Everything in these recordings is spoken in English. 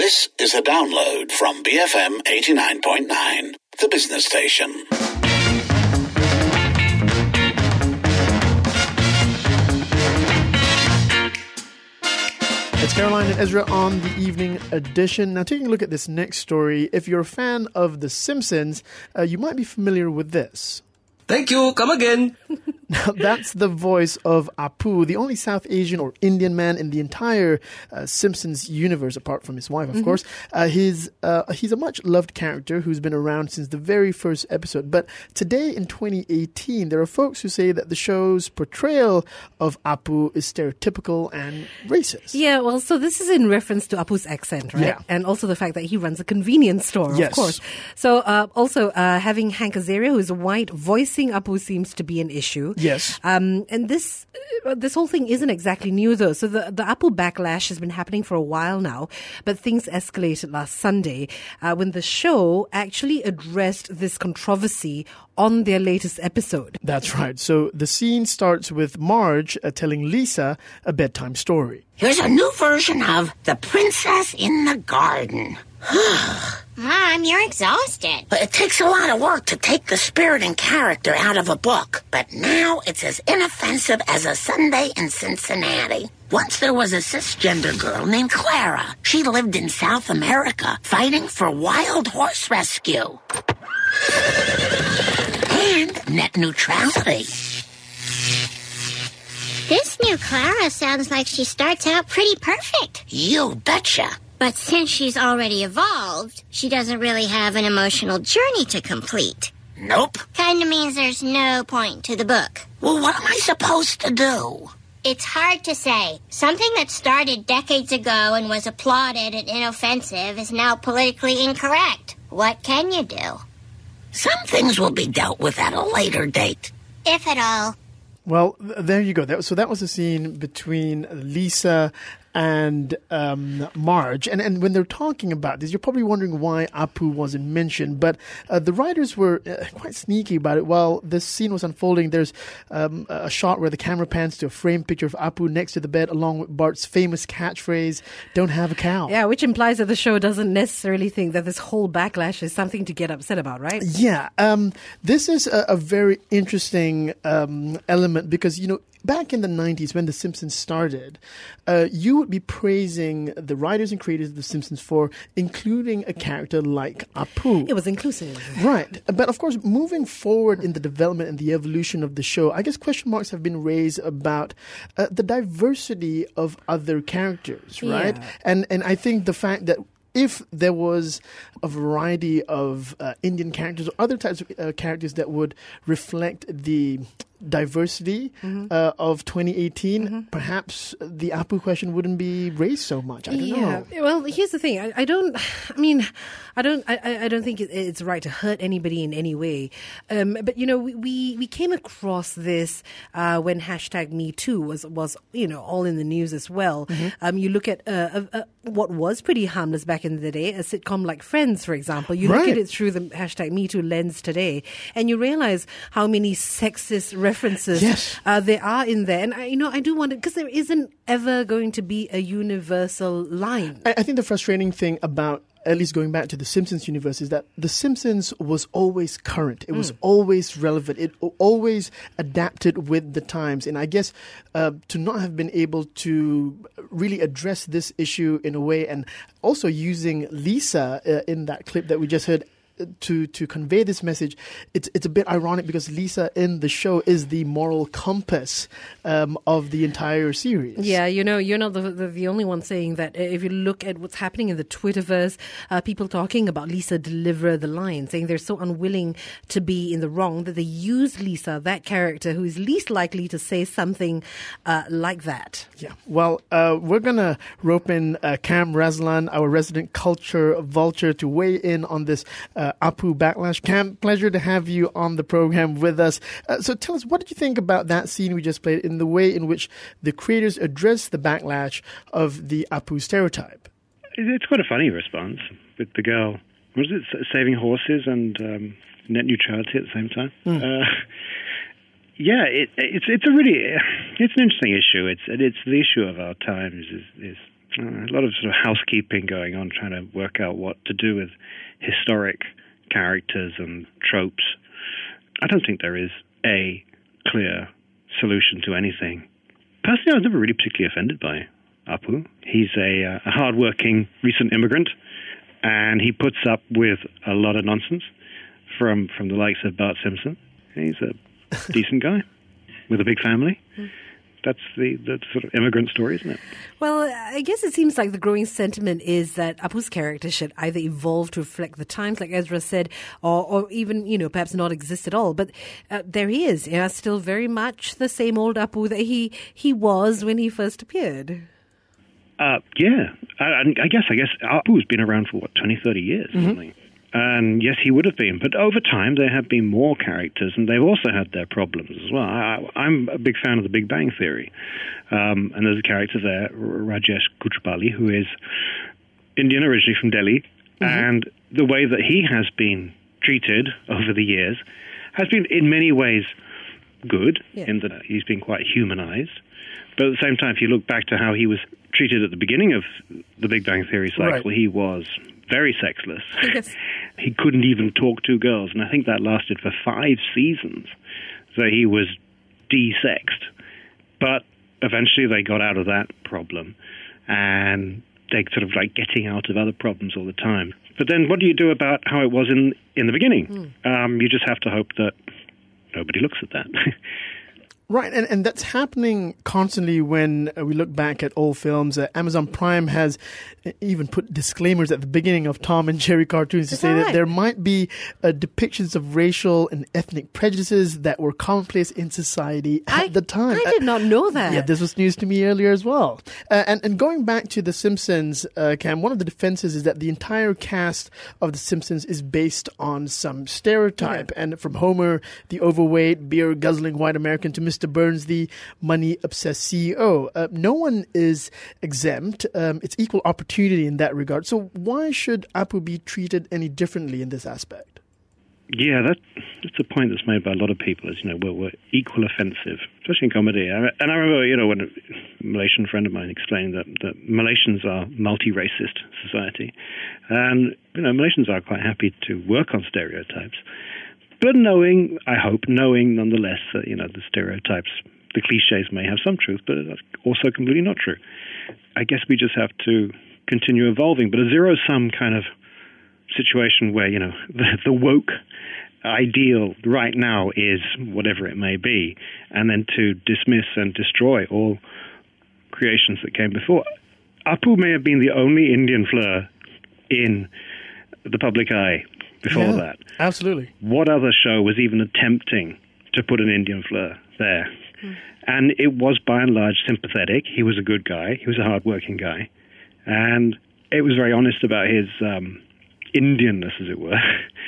This is a download from BFM 89.9, the business station. It's Caroline and Ezra on the evening edition. Now, taking a look at this next story, if you're a fan of The Simpsons, you might be familiar with this. Thank you, come again. Now, that's the voice of Apu, the only South Asian or Indian man in the entire Simpsons universe, apart from his wife, of course. He's a much-loved character who's been around since the very first episode. But today, in 2018, there are folks who say that the show's portrayal of Apu is stereotypical and racist. Yeah, well, so this is in reference to Apu's accent, right? Yeah. And also the fact that he runs a convenience store, yes, of course. So also having Hank Azaria, who's white, voicing Apu seems to be an issue. Yes. And this whole thing isn't exactly new, though. So the Apu backlash has been happening for a while now, but things escalated last Sunday when the show actually addressed this controversy on their latest episode. That's right. So the scene starts with Marge telling Lisa a bedtime story. Here's a new version of The Princess in the Garden. Mom, you're exhausted. But it takes a lot of work to take the spirit and character out of a book. But now it's as inoffensive as a Sunday in Cincinnati. Once there was a cisgender girl named Clara. She lived in South America fighting for wild horse rescue and net neutrality. This new Clara sounds like she starts out pretty perfect. You betcha. But since she's already evolved, she doesn't really have an emotional journey to complete. Nope. Kinda means there's no point to the book. Well, what am I supposed to do? It's hard to say. Something that started decades ago and was applauded and inoffensive is now politically incorrect. What can you do? Some things will be dealt with at a later date. If at all. Well, there you go. So that was a scene between Lisa and Marge. And when they're talking about this, you're probably wondering why Apu wasn't mentioned. But the writers were quite sneaky about it. While this scene was unfolding, there's a shot where the camera pans to a framed picture of Apu next to the bed, along with Bart's famous catchphrase, "Don't have a cow." Yeah, which implies that the show doesn't necessarily think that this whole backlash is something to get upset about, right? Yeah. This is a very interesting element because, back in the 90s, when The Simpsons started, you would be praising the writers and creators of The Simpsons for including a character like Apu. It was inclusive. Right. But of course, moving forward in the development and the evolution of the show, I guess question marks have been raised about the diversity of other characters, right? Yeah. And I think the fact that if there was a variety of Indian characters or other types of characters that would reflect the diversity of 2018, perhaps the Apu question wouldn't be raised so much. I don't know. Well, here's the thing. I don't think it's right to hurt anybody in any way. But we came across this when #MeToo was all in the news as well. You look at what was pretty harmless back in the day, a sitcom like Friends, for example. You look at it through the #MeToo lens today, and you realize how many sexist references there are in there. And I do wonder, because there isn't ever going to be a universal line. I think the frustrating thing about, at least going back to the Simpsons universe, is that The Simpsons was always current. It was always relevant. It always adapted with the times. And I guess to not have been able to really address this issue in a way, and also using Lisa in that clip that we just heard to convey this message, it's a bit ironic because Lisa in the show is the moral compass of the entire series. Yeah, you're not the only one saying that. If you look at what's happening in the Twitterverse, people talking about Lisa deliver the line, saying they're so unwilling to be in the wrong that they use Lisa, that character who is least likely to say something like that. Yeah. Well, we're going to rope in Cam Raslan, our resident culture vulture, to weigh in on this Apu backlash. Cam, pleasure to have you on the program with us. So tell us, what did you think about that scene we just played, in the way in which the creators addressed the backlash of the Apu stereotype? It's quite a funny response with the girl. Was it saving horses and net neutrality at the same time? It's an interesting issue. It's the issue of our times is A lot of sort of housekeeping going on, trying to work out what to do with historic characters and tropes. I don't think there is a clear solution to anything. Personally, I was never really particularly offended by Apu. He's a hard-working recent immigrant, and he puts up with a lot of nonsense from the likes of Bart Simpson. He's a decent guy with a big family. That's the sort of immigrant story, isn't it? Well, I guess it seems like the growing sentiment is that Apu's character should either evolve to reflect the times, like Ezra said, or even, perhaps not exist at all. But there he is, still very much the same old Apu that he was when he first appeared. Yeah. I guess Apu's been around for, 20, 30 years, or something. And yes, he would have been. But over time, there have been more characters, and they've also had their problems as well. I'm a big fan of the Big Bang Theory. And there's a character there, Rajesh Kuchbali, who is Indian, originally from Delhi. And the way that he has been treated over the years has been, in many ways, good, in that he's been quite humanized. But at the same time, if you look back to how he was treated at the beginning of the Big Bang Theory cycle, he was very sexless. Yes. He couldn't even talk to girls, and I think that lasted for 5 seasons. So he was de-sexed. But eventually they got out of that problem, and they're sort of like getting out of other problems all the time. But then what do you do about how it was in the beginning? You just have to hope that nobody looks at that. Right, and that's happening constantly when we look back at old films. Amazon Prime has even put disclaimers at the beginning of Tom and Jerry cartoons to say that there might be depictions of racial and ethnic prejudices that were commonplace in society at the time. I did not know that. Yeah, this was news to me earlier as well. And going back to The Simpsons, Cam, one of the defenses is that the entire cast of The Simpsons is based on some stereotype. Yeah. And from Homer, the overweight, beer-guzzling white American, to Mr. Burns, the money-obsessed CEO. No one is exempt. It's equal opportunity in that regard. So why should Apu be treated any differently in this aspect? Yeah, that's a point that's made by a lot of people, is, we're equal offensive, especially in comedy. And I remember, when a Malaysian friend of mine explained that Malaysians are multi-racist society. And, Malaysians are quite happy to work on stereotypes. But knowing nonetheless that, the stereotypes, the cliches may have some truth, but that's also completely not true. I guess we just have to continue evolving. But a zero-sum kind of situation where, the woke ideal right now is whatever it may be, and then to dismiss and destroy all creations that came before. Apu may have been the only Indian flair in the public eye before that. Absolutely. What other show was even attempting to put an Indian flair there? And it was by and large sympathetic. He was a good guy. He was a hard-working guy. And it was very honest about his Indianness, as it were.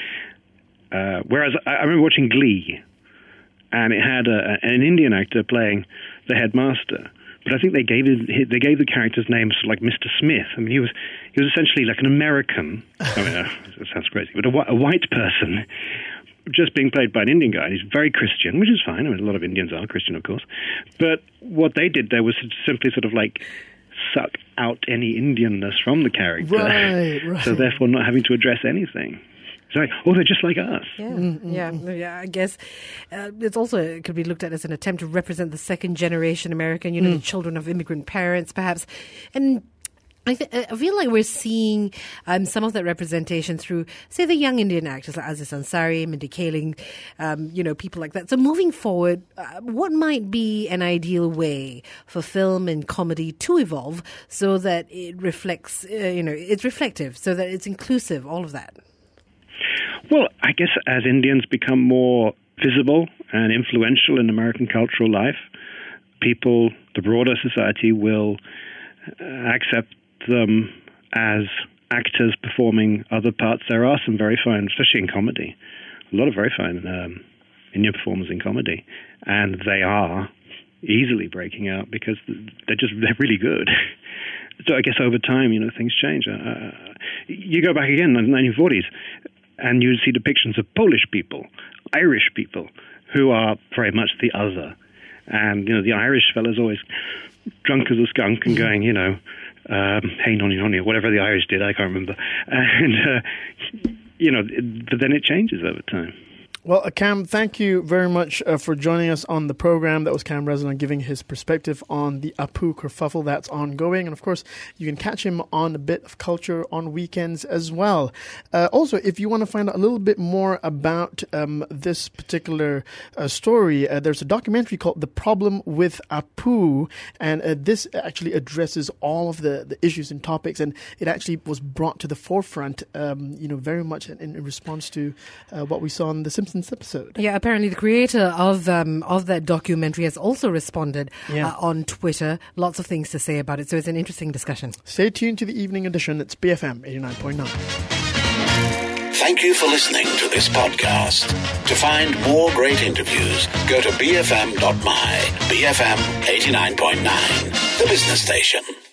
Whereas I remember watching Glee, and it had an Indian actor playing the headmaster. But I think they gave the character's name sort of like Mr. Smith. I mean, he was essentially like an American. I mean, that sounds crazy, but a white person just being played by an Indian guy. And he's very Christian, which is fine. I mean, a lot of Indians are Christian, of course. But what they did there was simply sort of like suck out any Indianness from the character. Right. So therefore not having to address anything. It's like, they're just like us. Yeah. I guess it could be looked at as an attempt to represent the second generation American, the children of immigrant parents, perhaps. And I feel like we're seeing some of that representation through, say, the young Indian actors like Aziz Ansari, Mindy Kaling, people like that. So moving forward, what might be an ideal way for film and comedy to evolve so that it reflects, it's reflective, so that it's inclusive, all of that? Well, I guess as Indians become more visible and influential in American cultural life, people, the broader society, will accept them as actors performing other parts. There are some very fine, especially in comedy, a lot of very fine Indian performers in comedy, and they are easily breaking out because they're really good. So I guess over time, things change. You go back again in the 1940s, and you see depictions of Polish people, Irish people, who are very much the other. And, the Irish fella's always drunk as a skunk and going, Hey Nonny Nonny, or whatever the Irish did, I can't remember. And, but then it changes over time. Well, Cam, thank you very much for joining us on the program. That was Cam Resnick giving his perspective on the Apu kerfuffle that's ongoing. And of course, you can catch him on A Bit of Culture on weekends as well. Also, if you want to find out a little bit more about this particular story, there's a documentary called The Problem with Apu. And this actually addresses all of the issues and topics. And it actually was brought to the forefront, very much in response to what we saw on The Simpsons episode. Yeah, apparently the creator of that documentary has also responded on Twitter. Lots of things to say about it, so it's an interesting discussion. Stay tuned to the evening edition. It's BFM 89.9. Thank you for listening to this podcast. To find more great interviews, go to bfm.my, BFM 89.9, the business station.